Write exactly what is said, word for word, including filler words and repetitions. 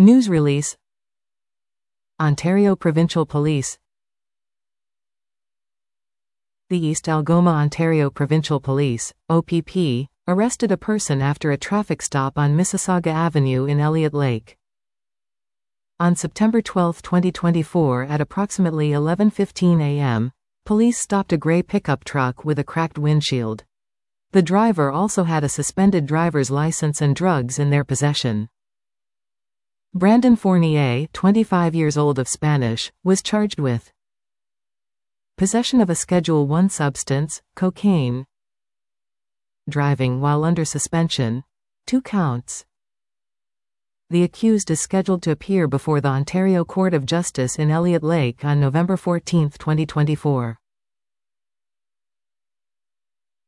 News release. Ontario Provincial Police. The East Algoma Ontario Provincial Police, O P P, arrested a person after a traffic stop on Mississauga Avenue in Elliott Lake. On September twelfth twenty twenty-four at approximately eleven fifteen a m, police stopped a grey pickup truck with a cracked windshield. The driver also had a suspended driver's license and drugs in their possession. Brandon Fournier, twenty-five years old of Spanish, was charged with possession of a Schedule one substance, cocaine, driving while under suspension, two counts. The accused is scheduled to appear before the Ontario Court of Justice in Elliott Lake on November fourteenth twenty twenty-four.